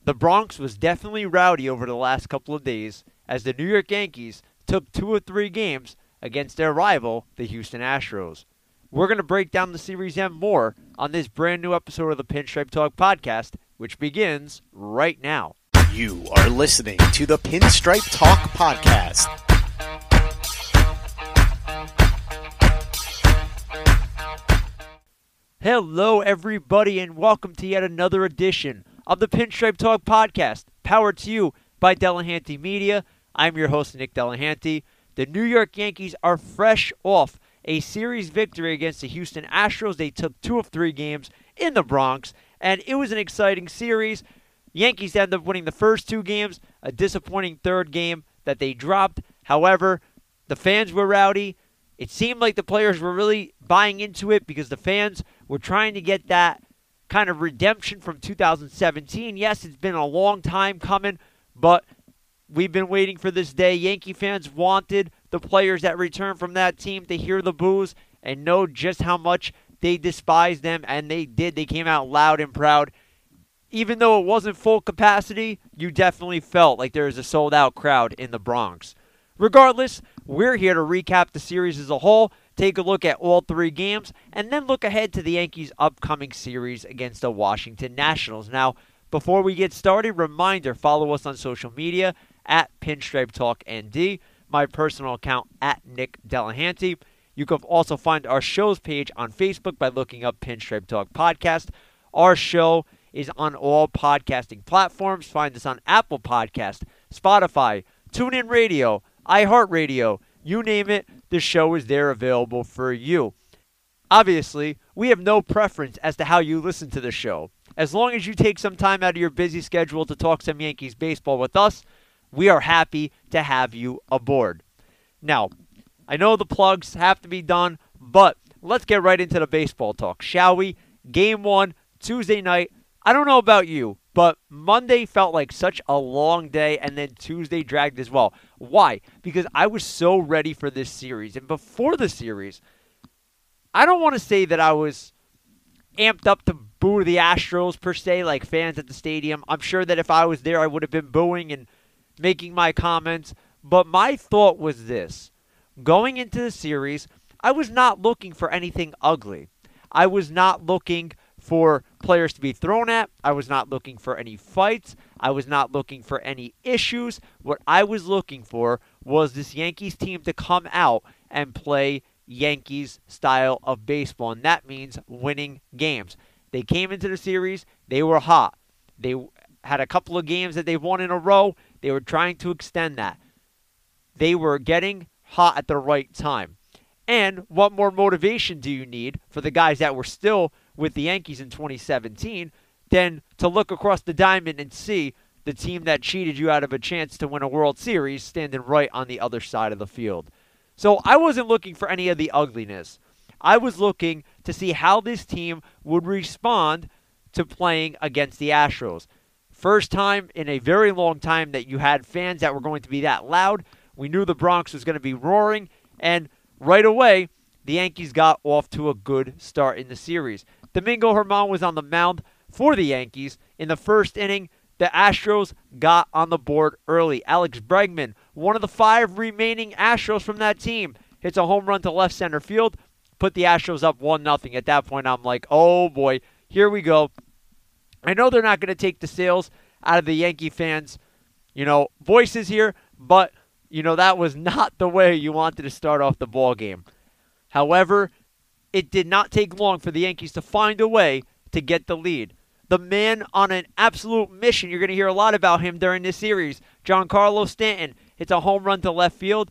The Bronx was definitely rowdy over the last couple of days as the New York Yankees took 2 of 3 games against their rival, the Houston Astros. We're going to break down the series and more on this brand new episode of the Pinstripe Talk podcast, which begins right now. You are listening to the Pinstripe Talk podcast. Hello, everybody, and welcome to yet another edition of the Pinstripe Talk podcast, powered to you by Delahanty Media. I'm your host, Nick Delahanty. The New York Yankees are fresh off a series victory against the Houston Astros. They took 2 of 3 games in the Bronx, and it was an exciting series. Yankees ended up winning the first 2 games, a disappointing third game that they dropped. However, the fans were rowdy. It seemed like the players were really buying into it because the fans were trying to get that kind of redemption from 2017. Yes, it's been a long time coming, but we've been waiting for this day. Yankee fans wanted the players that returned from that team to hear the boos and know just how much they despised them, and they did. They came out loud and proud. Even though it wasn't full capacity, you definitely felt like there was a sold-out crowd in the Bronx. Regardless, we're here to recap the series as a whole, take a look at all 3 games, and then look ahead to the Yankees' upcoming series against the Washington Nationals. Now, before we get started, reminder, follow us on social media at Pinstripe Talk ND, my personal account at Nick Delahanty. You can also find our show's page on Facebook by looking up Pinstripe Talk Podcast. Our show is on all podcasting platforms. Find us on Apple Podcast, Spotify, TuneIn Radio, iHeartRadio, you name it, the show is there available for you. Obviously, we have no preference as to how you listen to the show. As long as you take some time out of your busy schedule to talk some Yankees baseball with us, we are happy to have you aboard. Now, I know the plugs have to be done, but let's get right into the baseball talk, shall we? Game 1, Tuesday night. I don't know about you, but Monday felt like such a long day, and then Tuesday dragged as well. Why? Because I was so ready for this series. And before the series, I don't want to say that I was amped up to boo the Astros per se, like fans at the stadium. I'm sure that if I was there, I would have been booing and making my comments. But my thought was this. Going into the series, I was not looking for anything ugly. I was not looking for players to be thrown at. I was not looking for any fights. I was not looking for any issues. What I was looking for was this Yankees team to come out and play Yankees style of baseball, and that means winning games. They came into the series. They were hot. They had a couple of games that they won in a row. They were trying to extend that. They were getting hot at the right time. And what more motivation do you need for the guys that were still with the Yankees in 2017 than to look across the diamond and see the team that cheated you out of a chance to win a World Series standing right on the other side of the field? So I wasn't looking for any of the ugliness. I was looking to see how this team would respond to playing against the Astros. First time in a very long time that you had fans that were going to be that loud. We knew the Bronx was going to be roaring, and right away, the Yankees got off to a good start in the series. Domingo Germán was on the mound for the Yankees. In the first inning, the Astros got on the board early. Alex Bregman, one of the 5 remaining Astros from that team, hits a home run to left center field, put the Astros up 1-0. At that point, I'm like, oh boy, here we go. I know they're not going to take the sales out of the Yankee fans, voices here, but that was not the way you wanted to start off the ball game. However, it did not take long for the Yankees to find a way to get the lead. The man on an absolute mission, you're going to hear a lot about him during this series, Giancarlo Stanton, hits a home run to left field,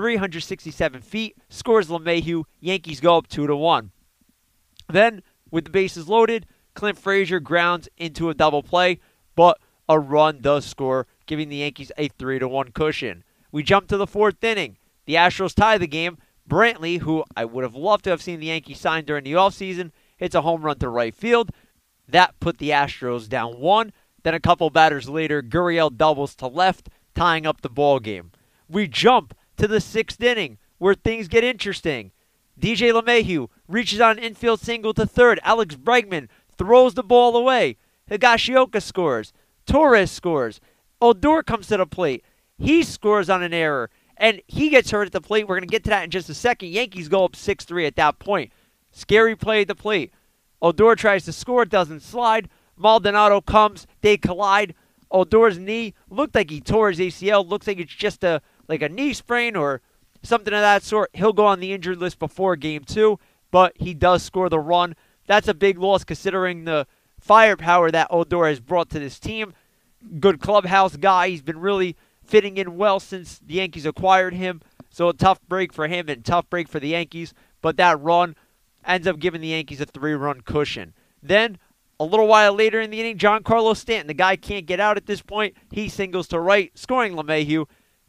367 feet, scores LeMahieu, Yankees go up 2-1. Then, with the bases loaded, Clint Frazier grounds into a double play, but a run does score, giving the Yankees a 3-1 cushion. We jump to the 4th inning. The Astros tie the game. Brantley, who I would have loved to have seen the Yankees sign during the offseason, hits a home run to right field. That put the Astros down 1. Then a couple batters later, Gurriel doubles to left, tying up the ball game. We jump to the 6th inning, where things get interesting. DJ LeMahieu reaches on an infield single to third. Alex Bregman throws the ball away. Higashioka scores. Torres scores. Odor comes to the plate. He scores on an error, and he gets hurt at the plate. We're going to get to that in just a second. Yankees go up 6-3 at that point. Scary play at the plate. Odor tries to score, doesn't slide. Maldonado comes, they collide. Odor's knee looked like he tore his ACL. Looks like it's just a knee sprain or something of that sort. He'll go on the injured list before Game 2, but he does score the run. That's a big loss considering the firepower that Odor has brought to this team. Good clubhouse guy. He's been really fitting in well since the Yankees acquired him. So a tough break for him and tough break for the Yankees. But that run ends up giving the Yankees a 3-run cushion. Then, a little while later in the inning, Giancarlo Stanton, the guy can't get out at this point. He singles to right, scoring LeMahieu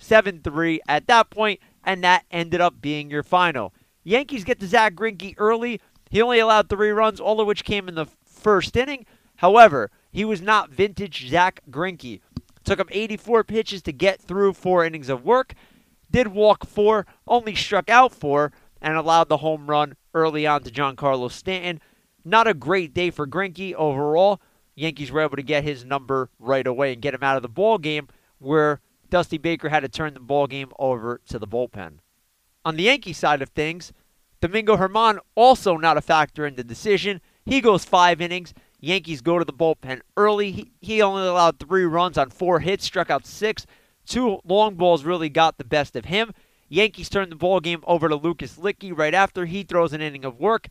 7-3 at that point, and that ended up being your final. Yankees get to Zach Greinke early. He only allowed 3 runs, all of which came in the first inning. However, he was not vintage Zach Greinke. Took him 84 pitches to get through 4 innings of work. Did walk 4, only struck out 4, and allowed the home run early on to Giancarlo Stanton. Not a great day for Greinke overall. Yankees were able to get his number right away and get him out of the ball game, where Dusty Baker had to turn the ball game over to the bullpen. On the Yankee side of things, Domingo Germán also not a factor in the decision. He goes 5 innings. Yankees go to the bullpen early. He only allowed 3 runs on 4 hits, struck out 6. 2 long balls really got the best of him. Yankees turn the ball game over to Lucas Luetge right after he throws an inning of work.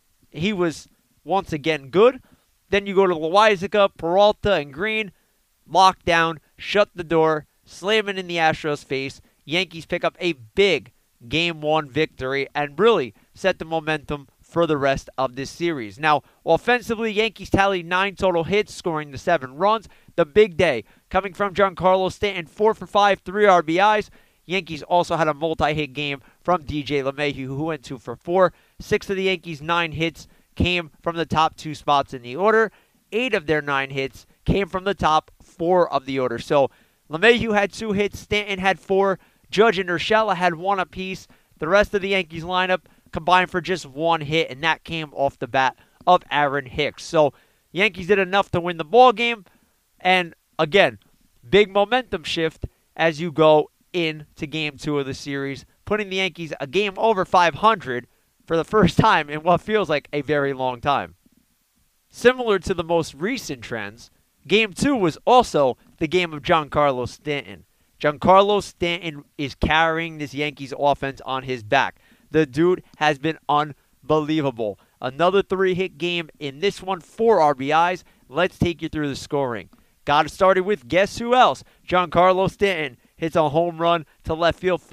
He was once again good. Then you go to Loaisiga, Peralta, and Green. Lock down, shut the door, slam it in the Astros' face. Yankees pick up a big Game 1 victory and really set the momentum for the rest of this series. Now, offensively, Yankees tallied 9 total hits, scoring the 7 runs. The big day coming from Giancarlo Stanton, 4 for 5, 3 RBIs. Yankees also had a multi-hit game from DJ LeMahieu, who went 2 for 4. 6 of the Yankees' 9 hits came from the top 2 spots in the order. 8 of their 9 hits came from the top 4 of the order. So LeMahieu had 2 hits, Stanton had 4, Judge and Urshela had 1 apiece. The rest of the Yankees lineup combined for just 1 hit, and that came off the bat of Aaron Hicks. So Yankees did enough to win the ball game, and again, big momentum shift as you go into Game 2 of the series, putting the Yankees a game over 500 for the first time in what feels like a very long time. Similar to the most recent trends, Game 2 was also the game of Giancarlo Stanton. Giancarlo Stanton is carrying this Yankees offense on his back. The dude has been unbelievable. Another 3-hit game in this one, 4 RBIs. Let's take you through the scoring. Got it started with guess who else? Giancarlo Stanton hits a home run to left field,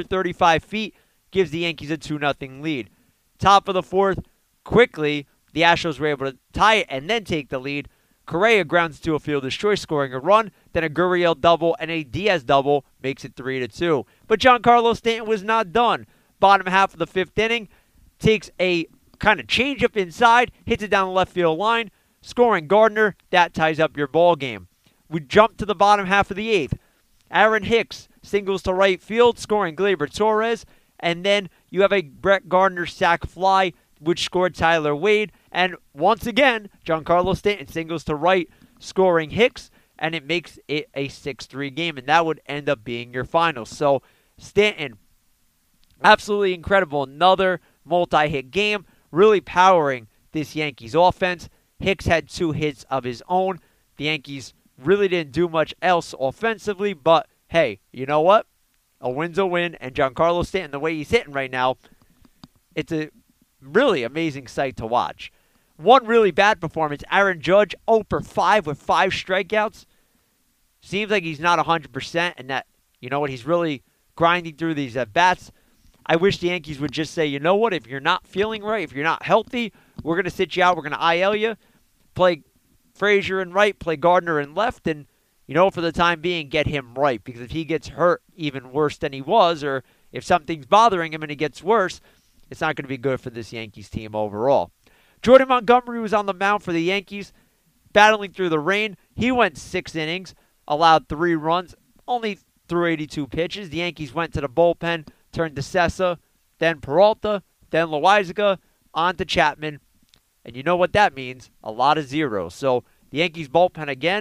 435 feet, gives the Yankees a 2-0 lead. Top of the 4th, quickly, the Astros were able to tie it and then take the lead. Correa grounds to a fielder's choice, scoring a run. Then a Gurriel double and a Diaz double makes it 3-2. But Giancarlo Stanton was not done. Bottom half of the 5th inning, takes a kind of change-up inside, hits it down the left field line, scoring Gardner. That ties up your ball game. We jump to the bottom half of the 8th. Aaron Hicks singles to right field, scoring Gleyber Torres. And then you have a Brett Gardner sac fly, which scored Tyler Wade. And once again, Giancarlo Stanton singles to right, scoring Hicks. And it makes it a 6-3 game. And that would end up being your final. So Stanton, absolutely incredible. Another multi-hit game, really powering this Yankees offense. Hicks had 2 hits of his own. The Yankees really didn't do much else offensively, but hey, you know what? A win's a win, and Giancarlo Stanton, the way he's hitting right now, it's a really amazing sight to watch. One really bad performance, Aaron Judge, 0 for 5 with 5 strikeouts. Seems like he's not 100%, and that, you know what, he's really grinding through these at-bats. I wish the Yankees would just say, you know what, if you're not feeling right, if you're not healthy, we're going to sit you out, we're going to IL you, play Frazier in right, play Gardner in left, and, you know, for the time being, get him right. Because if he gets hurt even worse than he was, or if something's bothering him and he gets worse, it's not going to be good for this Yankees team overall. Jordan Montgomery was on the mound for the Yankees, battling through the rain. He went 6 innings, allowed 3 runs, only threw 82 pitches. The Yankees went to the bullpen, turned to Sessa, then Peralta, then Loaisiga, on to Chapman. And you know what that means? A lot of zeros. So the Yankees bullpen again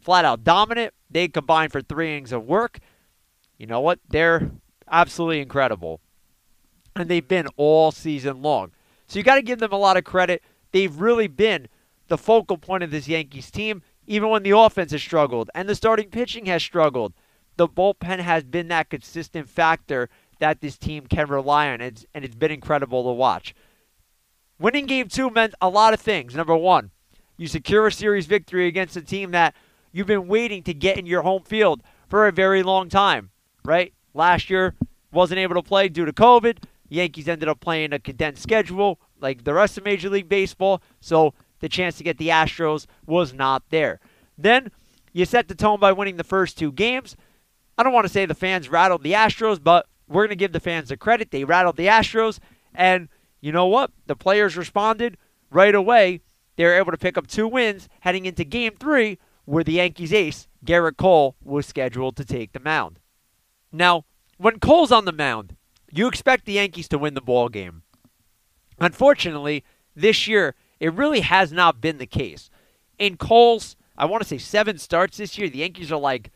flat out dominant. They combined for 3 innings of work. You know what? They're absolutely incredible. And they've been all season long. So you got to give them a lot of credit. They've really been the focal point of this Yankees team, even when the offense has struggled and the starting pitching has struggled. The bullpen has been that consistent factor that this team can rely on, and it's been incredible to watch. Winning Game 2 meant a lot of things. Number one, you secure a series victory against a team that you've been waiting to get in your home field for a very long time, right? Last year, wasn't able to play due to COVID. Yankees ended up playing a condensed schedule like the rest of Major League Baseball, so the chance to get the Astros was not there. Then, you set the tone by winning the first 2 games. I don't want to say the fans rattled the Astros, but we're going to give the fans the credit. They rattled the Astros, and you know what? The players responded right away. They were able to pick up 2 wins heading into Game 3, where the Yankees ace, Gerrit Cole, was scheduled to take the mound. Now, when Cole's on the mound, you expect the Yankees to win the ball game. Unfortunately, this year, it really has not been the case. In Cole's, I want to say 7 starts this year, the Yankees are like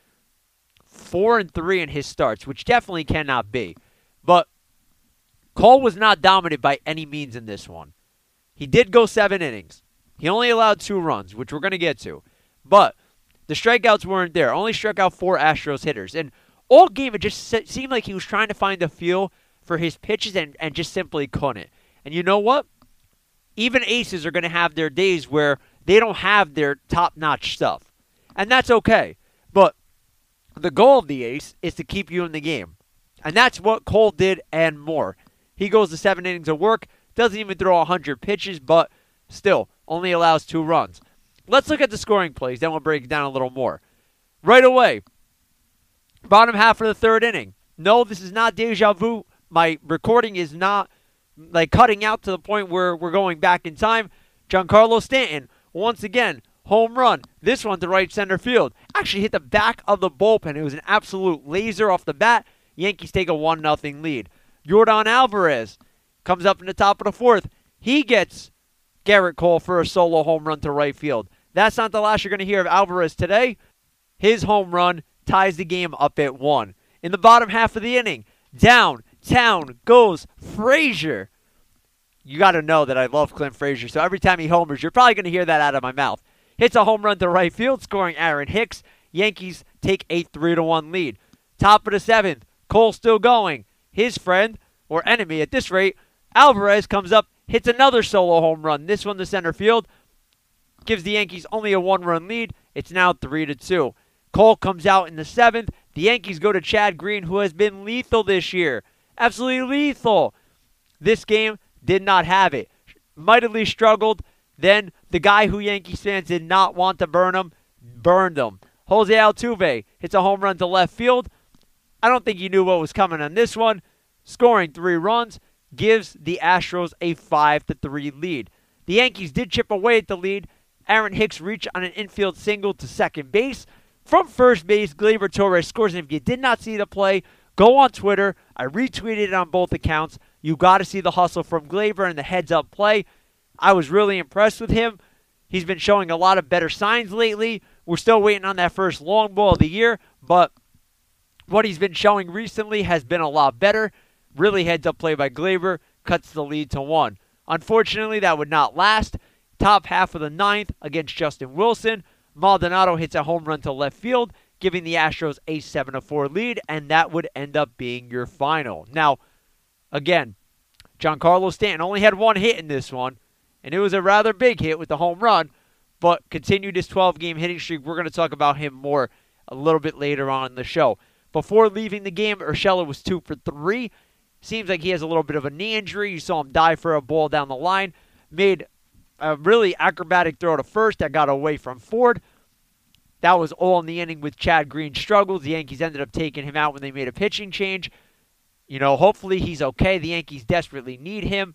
4-3 in his starts, which definitely cannot be. But Cole was not dominant by any means in this one. He did go 7 innings. He only allowed 2 runs, which we're going to get to. But the strikeouts weren't there. Only struck out 4 Astros hitters. And all game, it just seemed like he was trying to find a feel for his pitches and just simply couldn't. And you know what? Even aces are going to have their days where they don't have their top-notch stuff. And that's okay. But the goal of the ace is to keep you in the game. And that's what Cole did and more. He goes to 7 innings of work, doesn't even throw 100 pitches, but still only allows 2 runs. Let's look at the scoring plays, then we'll break it down a little more. Right away, bottom half of the 3rd inning. No, this is not deja vu. My recording is not like cutting out to the point where we're going back in time. Giancarlo Stanton, once again, home run. This one to right center field. Actually hit the back of the bullpen. It was an absolute laser off the bat. Yankees take a 1-0 lead. Yordan Alvarez comes up in the top of the 4th. He gets Gerrit Cole for a solo home run to right field. That's not the last you're going to hear of Alvarez today. His home run ties the game up at 1. In the bottom half of the inning, downtown goes Frazier. You got to know that I love Clint Frazier, so every time he homers, you're probably going to hear that out of my mouth. Hits a home run to right field, scoring Aaron Hicks. Yankees take a 3-1 lead. Top of the 7th, Cole still going. His friend, or enemy at this rate, Alvarez comes up, hits another solo home run. This one to center field. Gives the Yankees only a 1-run lead. It's now 3-2. Cole comes out in the 7th. The Yankees go to Chad Green, who has been lethal this year. Absolutely lethal. This game did not have it. Mightily struggled. Then the guy who Yankees fans did not want to burn him, burned him. Jose Altuve hits a home run to left field. I don't think he knew what was coming on this one. Scoring 3 runs gives the Astros a 5-3 lead. The Yankees did chip away at the lead. Aaron Hicks reached on an infield single to second base. From first base, Gleyber Torres scores. And if you did not see the play, go on Twitter. I retweeted it on both accounts. You got to see the hustle from Gleyber and the heads-up play. I was really impressed with him. He's been showing a lot of better signs lately. We're still waiting on that first long ball of the year, but what he's been showing recently has been a lot better. Really heads-up play by Gleyber, cuts the lead to 1. Unfortunately, that would not last. Top half of the 9th against Justin Wilson. Maldonado hits a home run to left field, giving the Astros a 7-4 lead, and that would end up being your final. Now, again, Giancarlo Stanton only had 1 hit in this one, and it was a rather big hit with the home run, but continued his 12-game hitting streak. We're going to talk about him more a little bit later on in the show. Before leaving the game, Urshela was 2 for 3. Seems like he has a little bit of a knee injury. You saw him dive for a ball down the line. Made a really acrobatic throw to first that got away from Ford. That was all in the inning with Chad Green's struggles. The Yankees ended up taking him out when they made a pitching change. You know, hopefully he's okay. The Yankees desperately need him.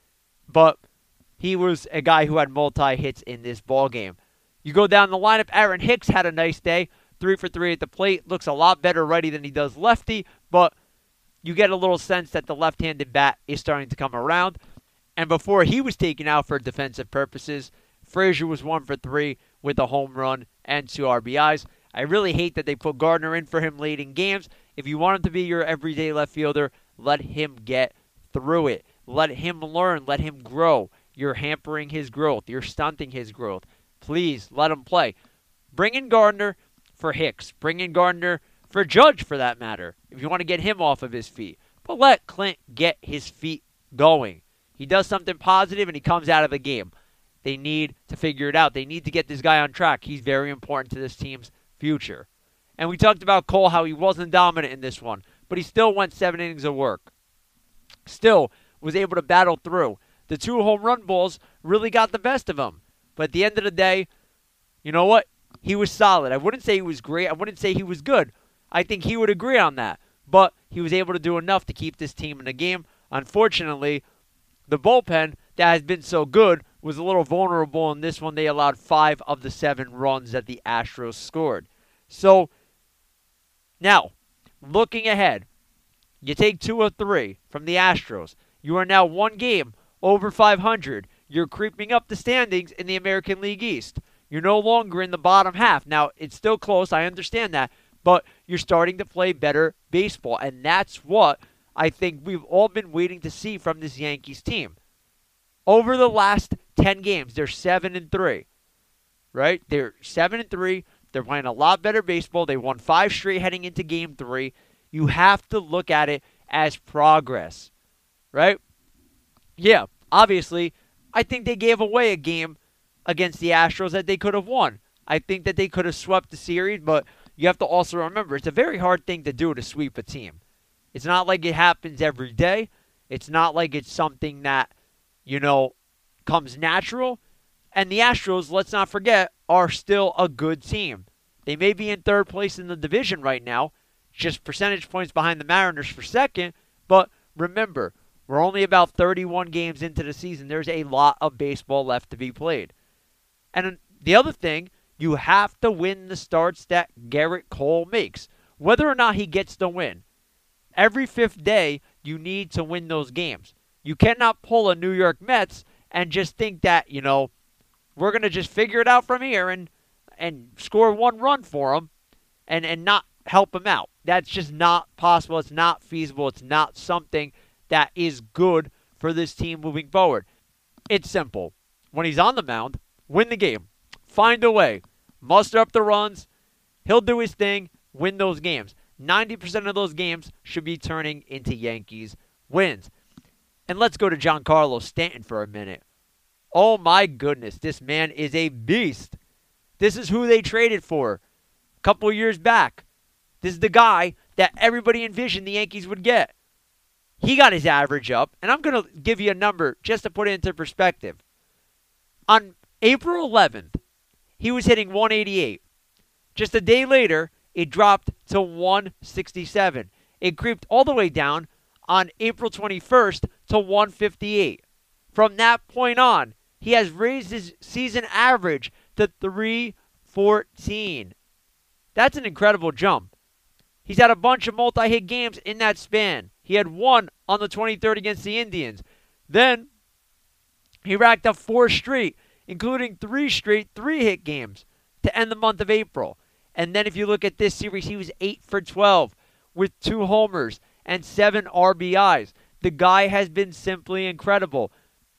But he was a guy who had multi-hits in this ball game. You go down the lineup, Aaron Hicks had a nice day. 3 for 3 at the plate. Looks a lot better righty than he does lefty, but you get a little sense that the left-handed bat is starting to come around. And before he was taken out for defensive purposes, Frazier was 1 for 3 with a home run and 2 RBIs. I really hate that they put Gardner in for him late in games. If you want him to be your everyday left fielder, let him get through it. Let him learn. Let him grow. You're hampering his growth. You're stunting his growth. Please let him play. Bring in Gardner for Hicks. Bring in Gardner for Judge, for that matter, if you want to get him off of his feet. But let Clint get his feet going. He does something positive and he comes out of the game. They need to figure it out. They need to get this guy on track. He's very important to this team's future. And we talked about Cole, how he wasn't dominant in this one, but he still went 7 innings of work. Still was able to battle through. The 2 home run balls really got the best of him. But at the end of the day, you know what? He was solid. I wouldn't say he was great. I wouldn't say he was good. I think he would agree on that. But he was able to do enough to keep this team in the game. Unfortunately, the bullpen that has been so good was a little vulnerable in this one. They allowed 5 of the 7 runs that the Astros scored. So, now, looking ahead, you take 2 of 3 from the Astros. You are now 1 game over 500. You're creeping up the standings in the American League East. You're no longer in the bottom half. Now, it's still close. I understand that. But you're starting to play better baseball. And that's what I think we've all been waiting to see from this Yankees team. Over the last 10 games, they're 7-3. Right? They're 7-3. They're playing a lot better baseball. They won 5 straight heading into Game 3. You have to look at it as progress. Right? Yeah, obviously, I think they gave away a game against the Astros that they could have won. I think that they could have swept the series, but you have to also remember, it's a very hard thing to do to sweep a team. It's not like it happens every day. It's not like it's something that, comes natural. And the Astros, let's not forget, are still a good team. They may be in 3rd place in the division right now, just percentage points behind the Mariners for 2nd, but remember, we're only about 31 games into the season. There's a lot of baseball left to be played. And the other thing, you have to win the starts that Garrett Cole makes, whether or not he gets the win. Every 5th day, you need to win those games. You cannot pull a New York Mets and just think that, we're going to just figure it out from here and score 1 run for them and not help him out. That's just not possible. It's not feasible. It's not something that is good for this team moving forward. It's simple. When he's on the mound, win the game. Find a way. Muster up the runs. He'll do his thing. Win those games. 90% of those games should be turning into Yankees wins. And let's go to Giancarlo Stanton for a minute. Oh my goodness, this man is a beast. This is who they traded for a couple years back. This is the guy that everybody envisioned the Yankees would get. He got his average up, and I'm going to give you a number just to put it into perspective. On April 11th, he was hitting 188. Just a day later, it dropped to 167. It creeped all the way down on April 21st to 158. From that point on, he has raised his season average to 314. That's an incredible jump. He's had a bunch of multi-hit games in that span. He had 1 on the 23rd against the Indians. Then, he racked up 4 straight, including 3 straight 3-hit games to end the month of April. And then if you look at this series, he was 8 for 12 with 2 homers and 7 RBIs. The guy has been simply incredible.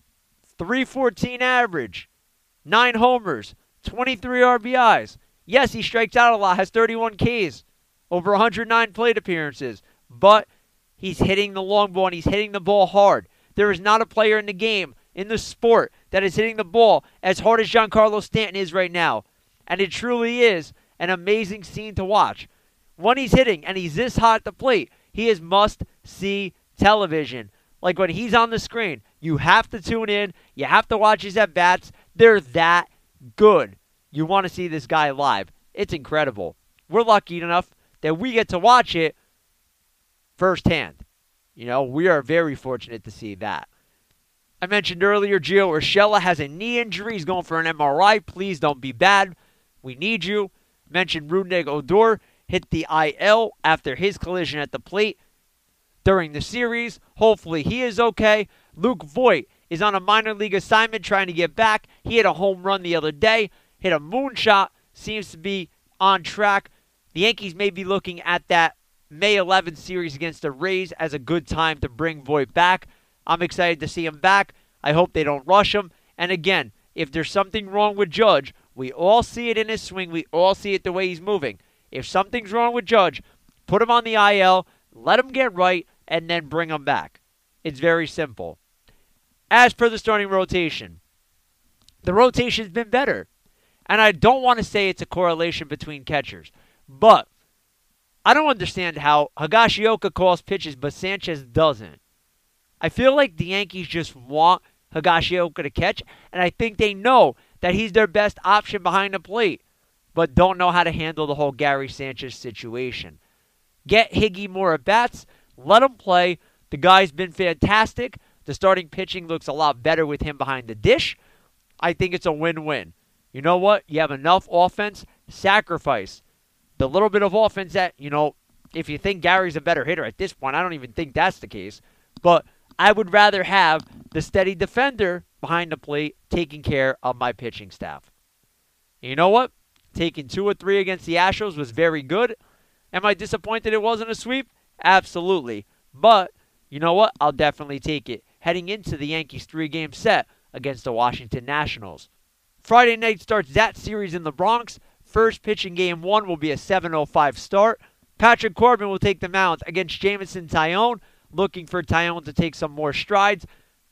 314 average, 9 homers, 23 RBIs. Yes, he strikes out a lot, has 31 Ks, over 109 plate appearances. But he's hitting the long ball and he's hitting the ball hard. There is not a player in the game, in the sport, that is hitting the ball as hard as Giancarlo Stanton is right now. And it truly is an amazing scene to watch. When he's hitting and he's this hot at the plate, he is must-see television. Like when he's on the screen, you have to tune in. You have to watch his at-bats. They're that good. You want to see this guy live. It's incredible. We're lucky enough that we get to watch it firsthand. We are very fortunate to see that. I mentioned earlier, Gio Urshela has a knee injury. He's going for an MRI. Please don't be bad. We need you. Mentioned Rougned Odor hit the IL after his collision at the plate during the series. Hopefully he is okay. Luke Voit is on a minor league assignment trying to get back. He hit a home run the other day. hit a moonshot, seems to be on track. The Yankees may be looking at that May 11th series against the Rays as a good time to bring Voit back. I'm excited to see him back. I hope they don't rush him. And again, if there's something wrong with Judge, we all see it in his swing. We all see it the way he's moving. If something's wrong with Judge, put him on the IL, let him get right, and then bring him back. It's very simple. As per the starting rotation, the rotation's been better. And I don't want to say it's a correlation between catchers, but I don't understand how Higashioka calls pitches, but Sanchez doesn't. I feel like the Yankees just want Higashioka to catch, and I think they know that he's their best option behind the plate, but don't know how to handle the whole Gary Sanchez situation. Get Higgy more at-bats, let him play. The guy's been fantastic. The starting pitching looks a lot better with him behind the dish. I think it's a win-win. You know what? You have enough offense, sacrifice the little bit of offense that, if you think Gary's a better hitter at this point, I don't even think that's the case. But I would rather have the steady defender behind the plate taking care of my pitching staff. And you know what? Taking 2 or 3 against the Astros was very good. Am I disappointed it wasn't a sweep? Absolutely. But you know what? I'll definitely take it heading into the Yankees 3-game set against the Washington Nationals. Friday night starts that series in the Bronx. First pitch in Game 1 will be a 7:05 start. Patrick Corbin will take the mound against Jameson Taillon, looking for Taillon to take some more strides,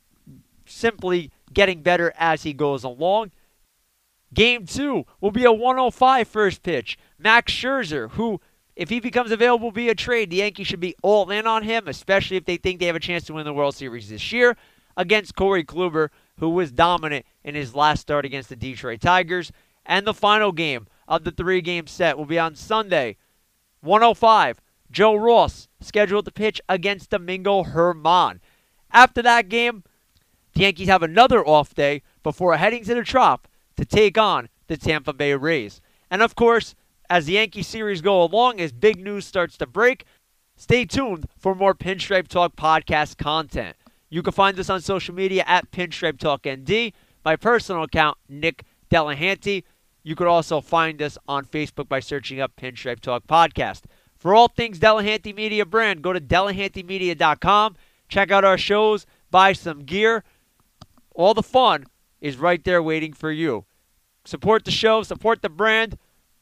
simply getting better as he goes along. Game 2 will be a 1:05 first pitch. Max Scherzer, who, if he becomes available via trade, the Yankees should be all in on him, especially if they think they have a chance to win the World Series this year, against Corey Kluber, who was dominant in his last start against the Detroit Tigers. And the final game of the 3-game set will be on Sunday, 1:05. Joe Ross scheduled to pitch against Domingo Germán. After that game, the Yankees have another off day before heading to the Trop to take on the Tampa Bay Rays. And of course, as the Yankee series go along, as big news starts to break, stay tuned for more Pinstripe Talk podcast content. You can find us on social media at Pinstripe Talk ND, my personal account, Nick Delahanty. You could also find us on Facebook by searching up Pinstripe Talk Podcast. For all things Delahanty Media brand, go to DelahantyMedia.com. Check out our shows, buy some gear. All the fun is right there waiting for you. Support the show, support the brand.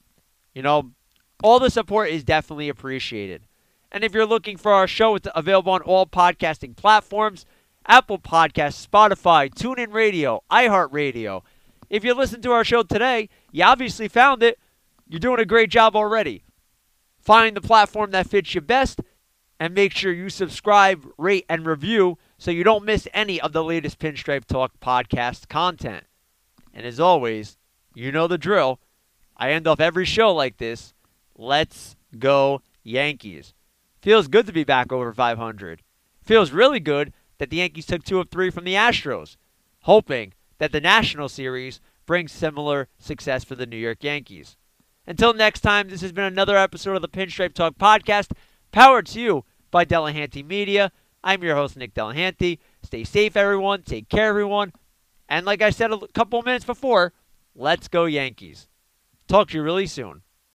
All the support is definitely appreciated. And if you're looking for our show, it's available on all podcasting platforms. Apple Podcasts, Spotify, TuneIn Radio, iHeartRadio. If you listen to our show today, you obviously found it. You're doing a great job already. Find the platform that fits you best and make sure you subscribe, rate, and review so you don't miss any of the latest Pinstripe Talk podcast content. And as always, you know the drill. I end off every show like this. Let's go Yankees. Feels good to be back over 500. Feels really good that the Yankees took 2 of 3 from the Astros, hoping that the National Series brings similar success for the New York Yankees. Until next time, this has been another episode of the Pinstripe Talk podcast, powered to you by Delahanty Media. I'm your host, Nick Delahanty. Stay safe, everyone. Take care, everyone. And like I said a couple minutes before, let's go Yankees. Talk to you really soon.